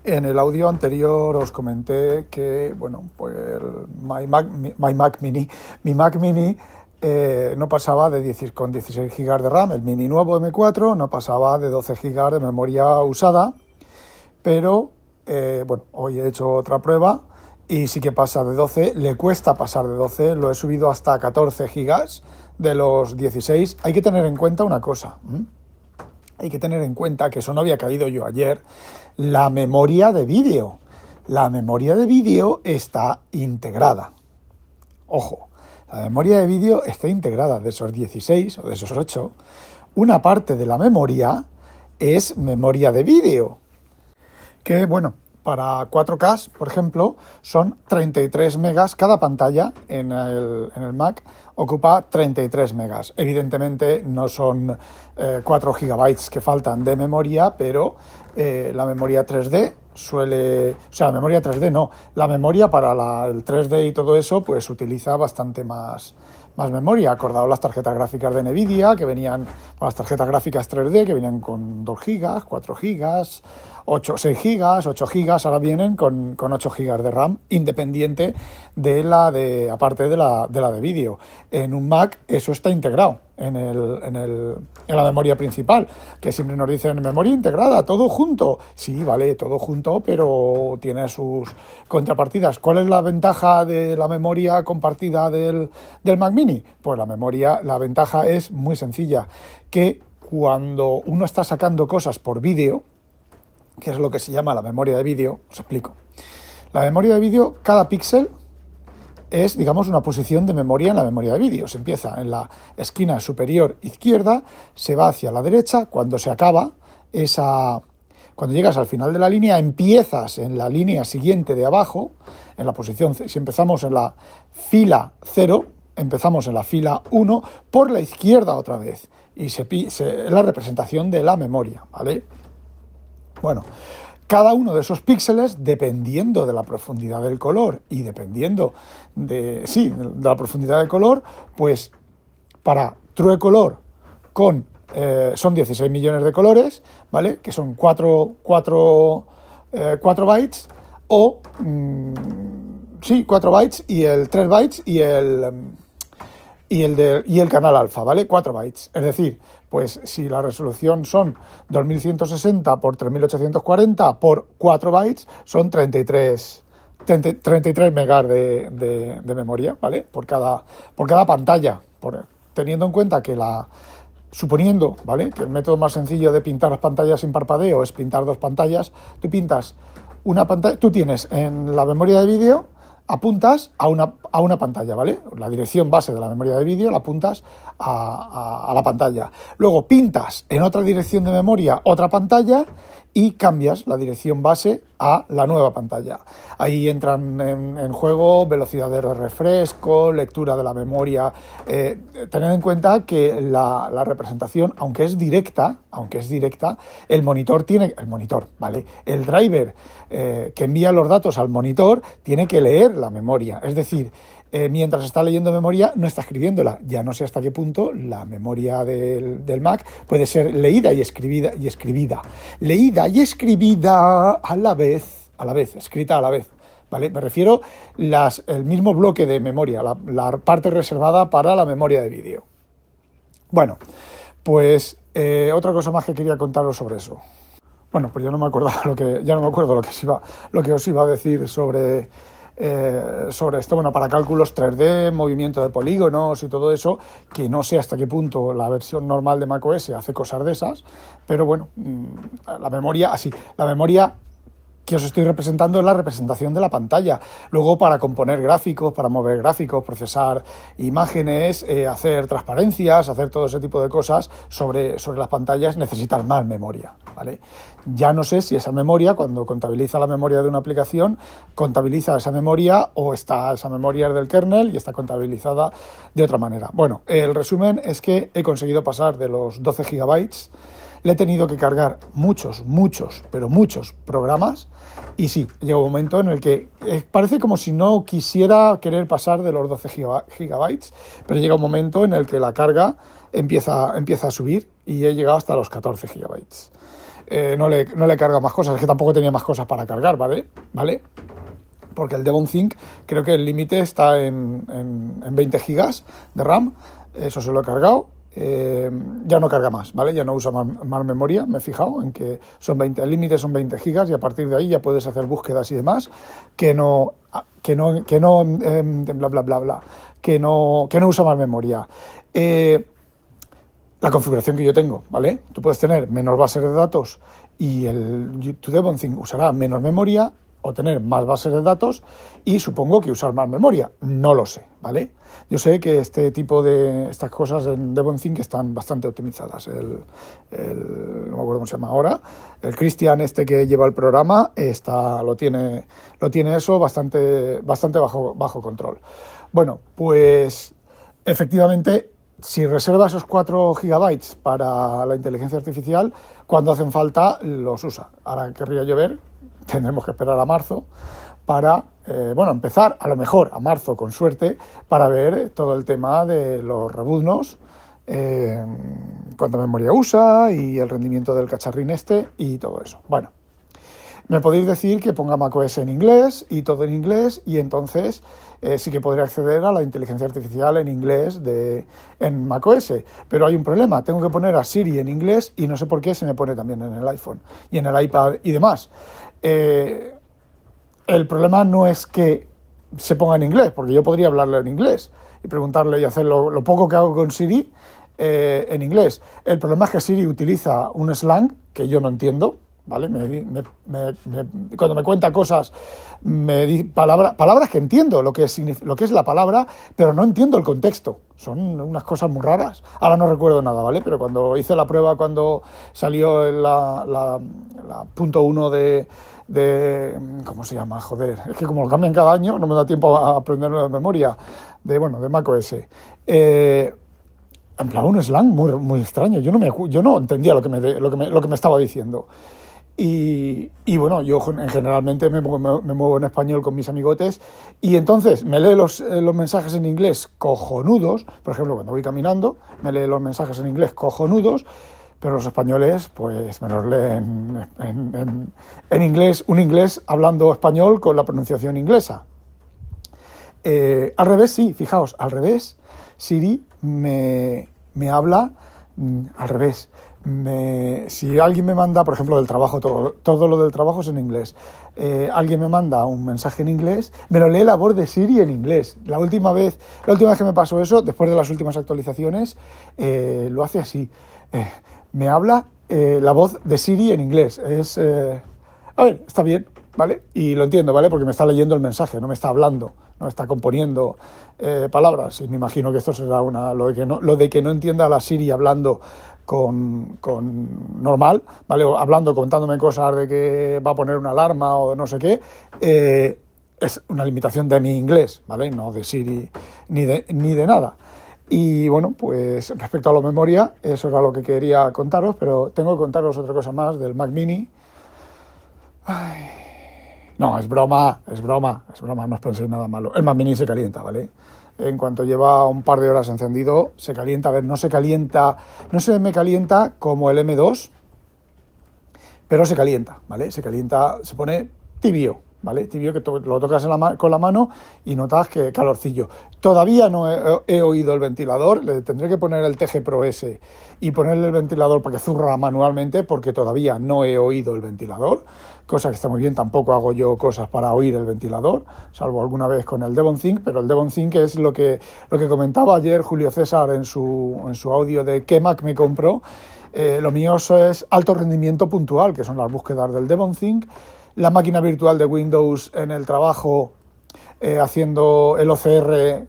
En el audio anterior os comenté que, bueno, pues mi Mac Mini no pasaba de 10 con 16 GB de RAM. El Mini nuevo M4 no pasaba de 12 GB de memoria usada, pero bueno, hoy he hecho otra prueba y sí que pasa de 12, le cuesta pasar de 12, lo he subido hasta 14 gigas de los 16. Hay que tener en cuenta una cosa, hay que tener en cuenta que eso no había caído yo ayer, la memoria de vídeo. La memoria de vídeo está integrada. Ojo, la memoria de vídeo está integrada de esos 16 o de esos 8. Una parte de la memoria es memoria de vídeo, que bueno, para 4K, por ejemplo, son 33 megas cada pantalla en el Mac, ocupa 33 megas. Evidentemente no son 4 gigabytes que faltan de memoria, pero la memoria 3D suele... O sea, la memoria 3D no, la memoria para el 3D y todo eso, pues utiliza bastante más memoria. Acordado las tarjetas gráficas de Nvidia, que venían, las tarjetas gráficas 3D, que venían con 2 gigas, 4 gigas, 6 gigas, 8 gigas, ahora vienen con 8 gigas de RAM, independiente aparte de la de vídeo. En un Mac eso está integrado en la memoria principal, que siempre nos dicen memoria integrada, todo junto. Sí, vale, todo junto, pero tiene sus contrapartidas. ¿Cuál es la ventaja de la memoria compartida del Mac Mini? Pues la ventaja es muy sencilla, que cuando uno está sacando cosas por vídeo, que es lo que se llama la memoria de vídeo, os explico. La memoria de vídeo, cada píxel es, digamos, una posición de memoria en la memoria de vídeo. Se empieza en la esquina superior izquierda, se va hacia la derecha, cuando se acaba cuando llegas al final de la línea, empiezas en la línea siguiente de abajo, en la posición, si empezamos en la fila 0, empezamos en la fila 1, por la izquierda otra vez, y es la representación de la memoria, ¿vale? Bueno, cada uno de esos píxeles, dependiendo de la profundidad del color y dependiendo de la profundidad del color, pues para True Color son 16 millones de colores, ¿vale? Que son 4 bytes, o 4 bytes y el 3 bytes y el canal alfa, ¿vale? 4 bytes. Es decir, pues si la resolución son 2160 por 3840 por 4 bytes, son 33 megas de memoria, ¿vale? Por cada pantalla. Teniendo en cuenta que suponiendo, ¿vale?, que el método más sencillo de pintar las pantallas sin parpadeo es pintar dos pantallas, tú pintas una pantalla, tú tienes en la memoria de vídeo, apuntas a una pantalla, ¿vale? La dirección base de la memoria de vídeo la apuntas a la pantalla. Luego pintas en otra dirección de memoria otra pantalla y cambias la dirección base a la nueva pantalla. Ahí entran en juego velocidad de refresco, lectura de la memoria. Tened en cuenta que la representación, aunque es directa, el monitor, ¿vale? El driver que envía los datos al monitor tiene que leer la memoria. Es decir, mientras está leyendo memoria, no está escribiéndola. Ya no sé hasta qué punto la memoria del Mac puede ser leída y escribida. Leída y escribida a la vez, escrita a la vez, ¿vale? Me refiero el mismo bloque de memoria, la parte reservada para la memoria de vídeo. Bueno, pues otra cosa más que quería contaros sobre eso. Bueno, pues yo no me acordaba ya no me acuerdo lo que os iba a decir sobre esto. Bueno, para cálculos 3D, movimiento de polígonos y todo eso, que no sé hasta qué punto la versión normal de macOS hace cosas de esas, pero bueno, la memoria que os estoy representando es la representación de la pantalla. Luego, para componer gráficos, para mover gráficos, procesar imágenes, hacer transparencias, hacer todo ese tipo de cosas sobre las pantallas, necesitas más memoria, ¿vale? Ya no sé si esa memoria, cuando contabiliza la memoria de una aplicación, contabiliza esa memoria o esa memoria es del kernel y está contabilizada de otra manera. Bueno, el resumen es que he conseguido pasar de los 12 gigabytes. Le he tenido que cargar muchos programas y sí, llega un momento en el que parece como si no quisiera querer pasar de los 12 gigabytes, pero llega un momento en el que la carga empieza a subir y he llegado hasta los 14 gigabytes. no le carga más cosas, es que tampoco tenía más cosas para cargar, ¿vale? Porque el Devon creo que el límite está en 20 gigas de RAM, eso se lo he cargado, ya no carga más, ¿vale? Ya no usa más memoria, me he fijado en que el límite son 20 gigas y a partir de ahí ya puedes hacer búsquedas y demás bla, bla, bla, bla, que no usa más memoria. La configuración que yo tengo, ¿vale? Tú puedes tener menos bases de datos y tu Devonthink usará menos memoria o tener más bases de datos y supongo que usar más memoria. No lo sé, ¿vale? Yo sé que estas cosas en Devonthink están bastante optimizadas. No me acuerdo cómo se llama ahora. El Cristian que lleva el programa lo tiene eso bastante bajo control. Bueno, pues efectivamente, si reserva esos 4 gigabytes para la inteligencia artificial, cuando hacen falta los usa. Ahora querría yo ver, tendremos que esperar a marzo para, empezar a lo mejor a marzo con suerte, para ver todo el tema de los rebuznos, cuánta memoria usa y el rendimiento del cacharrín y todo eso. Bueno, me podéis decir que ponga macOS en inglés y todo en inglés y entonces sí que podré acceder a la inteligencia artificial en inglés en macOS. Pero hay un problema, tengo que poner a Siri en inglés y no sé por qué se me pone también en el iPhone y en el iPad y demás. El problema no es que se ponga en inglés, porque yo podría hablarle en inglés y preguntarle y hacer lo poco que hago con Siri en inglés. El problema es que Siri utiliza un slang que yo no entiendo, ¿vale? Cuando me cuenta cosas, me di palabras que entiendo lo que es la palabra, pero no entiendo el contexto. Son unas cosas muy raras. Ahora no recuerdo nada, ¿vale? Pero cuando hice la prueba, cuando salió la punto 1 ¿cómo se llama? Joder, es que como lo cambian cada año, no me da tiempo a aprenderlo de memoria, de macOS. En plan, un slang muy, muy extraño. Yo no entendía lo que me estaba diciendo. Bueno, yo generalmente me muevo en español con mis amigotes y entonces me lee los mensajes en inglés cojonudos. Por ejemplo, cuando voy caminando, me lee los mensajes en inglés cojonudos, pero los españoles pues me los leen en inglés, un inglés hablando español con la pronunciación inglesa. Al revés, sí, fijaos, al revés, Siri me habla al revés. Si alguien me manda, por ejemplo, del trabajo, todo lo del trabajo es en inglés. Alguien me manda un mensaje en inglés, me lo lee la voz de Siri en inglés. La última vez que me pasó eso, después de las últimas actualizaciones, lo hace así. Me habla la voz de Siri en inglés. A ver, está bien, ¿vale? Y lo entiendo, ¿vale? Porque me está leyendo el mensaje, no me está hablando, no está componiendo palabras. Y me imagino que esto será lo de que no entienda a la Siri hablando con normal, ¿vale? O hablando, contándome cosas de que va a poner una alarma o no sé qué, es una limitación de mi inglés, ¿vale? No de Siri ni de nada. Y bueno, pues respecto a la memoria, eso era lo que quería contaros, pero tengo que contaros otra cosa más del Mac Mini. Ay, no, es broma, no os penséis nada malo. El Mac Mini se calienta, ¿vale? En cuanto lleva un par de horas encendido, se calienta. A ver, no se me calienta como el M2, pero se calienta, ¿vale? Se calienta, se pone tibio, ¿vale? Tibio, que lo tocas con la mano y notas que calorcillo. Todavía no he oído el ventilador, le tendré que poner el TG Pro S y ponerle el ventilador para que zurra manualmente, porque todavía no he oído el ventilador, cosa que está muy bien. Tampoco hago yo cosas para oír el ventilador, salvo alguna vez con el Devonthink, pero el Devonthink es lo que comentaba ayer Julio César en su audio de qué Mac me compró. Lo mío es alto rendimiento puntual, que son las búsquedas del Devonthink, la máquina virtual de Windows en el trabajo, haciendo el OCR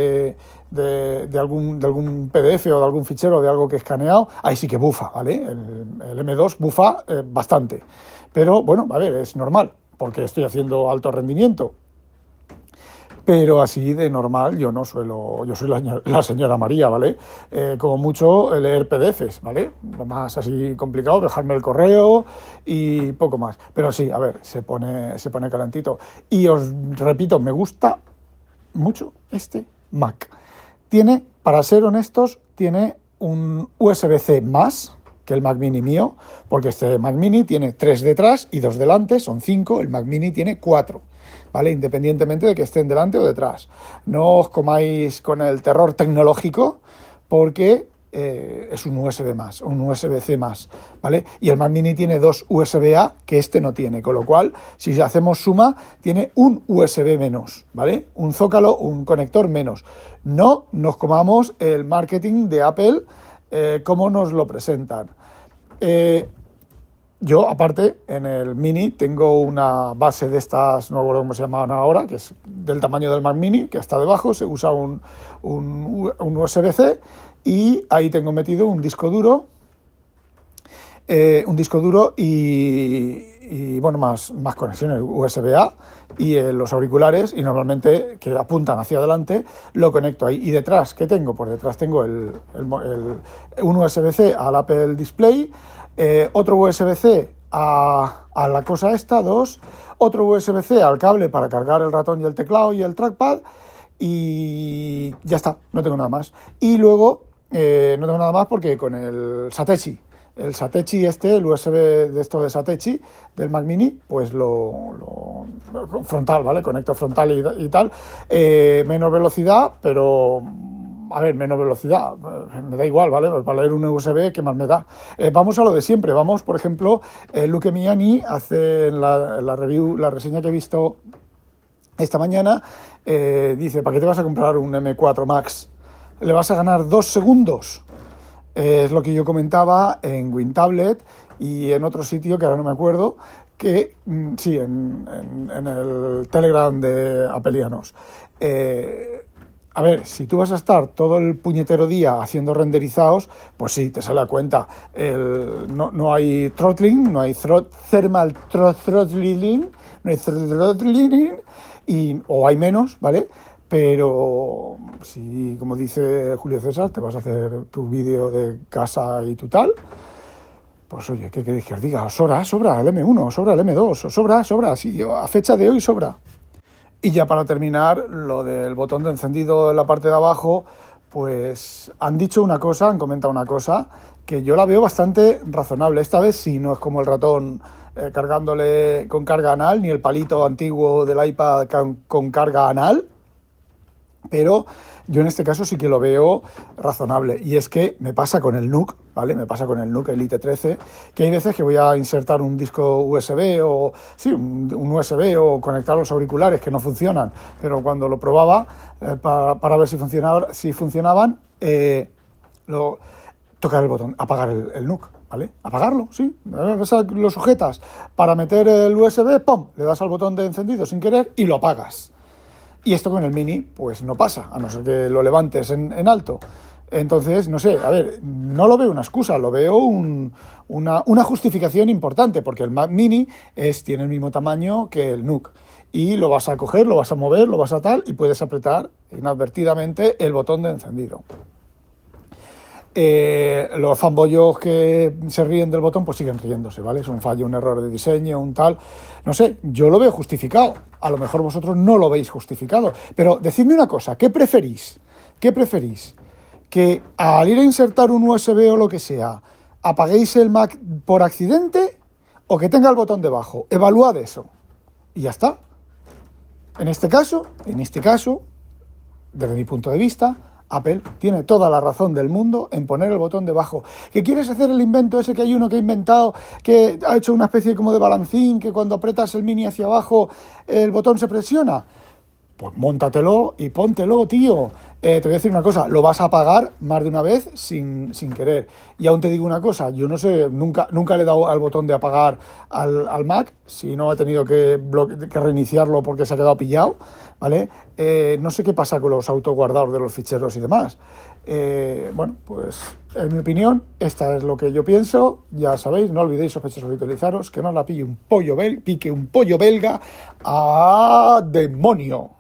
de algún PDF o de algún fichero, de algo que he escaneado. Ahí sí que bufa, ¿vale? El M2 bufa bastante. Pero bueno, a ver, es normal, porque estoy haciendo alto rendimiento. Pero así de normal yo no suelo, yo soy la señora María, ¿vale? Como mucho leer PDFs, ¿vale? Lo más así complicado, dejarme el correo y poco más. Pero sí, a ver, se pone calentito. Y os repito, me gusta mucho este Mac. Para ser honestos, tiene un USB-C más, que el Mac Mini mío, porque este Mac Mini tiene 3 detrás y 2 delante, son 5, el Mac Mini tiene 4, ¿vale? Independientemente de que estén delante o detrás. No os comáis con el terror tecnológico, porque es un USB más, un USB-C más, ¿vale? Y el Mac Mini tiene 2 USB-A que este no tiene, con lo cual, si hacemos suma, tiene un USB menos, ¿vale? Un zócalo, un conector menos. No nos comamos el marketing de Apple como nos lo presentan. Yo, aparte, en el Mini tengo una base de estas, no me acuerdo cómo se llamaban ahora, que es del tamaño del Mac Mini, que está debajo, se usa un USB-C, y ahí tengo metido un disco duro y bueno, más conexiones USB-A y los auriculares, y normalmente que apuntan hacia adelante, lo conecto ahí. Y detrás, ¿qué tengo? Pues detrás tengo un USB-C al Apple Display, otro USB-C a la cosa esta, 2, otro USB-C al cable para cargar el ratón y el teclado y el trackpad, y ya está, no tengo nada más. Y luego no tengo nada más porque con el Satechi, el USB de esto de Satechi, del Mac Mini, pues frontal, ¿vale? Conecto frontal y tal. Menos velocidad, pero a ver, menos velocidad, me da igual, ¿vale? Pues para leer un USB, ¿qué más me da? Vamos a lo de siempre, vamos, por ejemplo, Luke Miani hace en la review, la reseña que he visto esta mañana, dice, ¿para qué te vas a comprar un M4 Max? ¿Le vas a ganar 2 segundos? Es lo que yo comentaba en WinTablet y en otro sitio que ahora no me acuerdo, que sí, en el Telegram de Apelianos. A ver, si tú vas a estar todo el puñetero día haciendo renderizados, pues sí, te sale a cuenta. No hay throttling, no hay thermal throttling, no hay throttling, o hay menos, ¿vale? Pero si, como dice Julio César, te vas a hacer tu vídeo de casa y tu tal, pues oye, ¿qué queréis que os diga? Sobra el M1, sobra el M2, sobra, sí, a fecha de hoy sobra. Y ya para terminar, lo del botón de encendido en la parte de abajo, pues han dicho una cosa, han comentado una cosa, que yo la veo bastante razonable. Esta vez sí, no es como el ratón cargándole con carga anal, ni el palito antiguo del iPad con carga anal, pero yo en este caso sí que lo veo razonable. Y es que me pasa con el NUC, ¿vale? Me pasa con el NUC Elite 13, que hay veces que voy a insertar un disco USB o sí, un USB o conectar los auriculares que no funcionan, pero cuando lo probaba para ver si funcionaban, tocar el botón, apagar el NUC, ¿vale? Apagarlo, sí. Lo sujetas para meter el USB, ¡pum! Le das al botón de encendido sin querer y lo apagas. Y esto con el Mini, pues no pasa, a no ser que lo levantes en alto. Entonces, no sé, a ver, no lo veo una excusa, lo veo una justificación importante, porque el Mac Mini tiene el mismo tamaño que el NUC. Y lo vas a coger, lo vas a mover, lo vas a tal, y puedes apretar inadvertidamente el botón de encendido. Los fanboyos que se ríen del botón, pues siguen riéndose, ¿vale? Es un fallo, un error de diseño, un tal. No sé, yo lo veo justificado. A lo mejor vosotros no lo veis justificado. Pero decidme una cosa, ¿qué preferís? ¿Qué preferís? ¿Que al ir a insertar un USB o lo que sea, apaguéis el Mac por accidente o que tenga el botón debajo? Evaluad eso. Y ya está. En este caso, desde mi punto de vista, Apple tiene toda la razón del mundo en poner el botón debajo. ¿Que quieres hacer el invento ese que hay uno que ha inventado, que ha hecho una especie como de balancín, que cuando apretas el Mini hacia abajo el botón se presiona? Pues móntatelo y póntelo, tío. Te voy a decir una cosa, lo vas a pagar más de una vez sin querer. Y aún te digo una cosa, yo no sé, nunca le he dado al botón de apagar al Mac, si no he tenido que reiniciarlo porque se ha quedado pillado, ¿vale? No sé qué pasa con los autoguardados de los ficheros y demás. Bueno, pues en mi opinión, esta es lo que yo pienso. Ya sabéis, no olvidéis, sospechosos, utilizaros, que no la pique un pollo belga. ¡A demonio!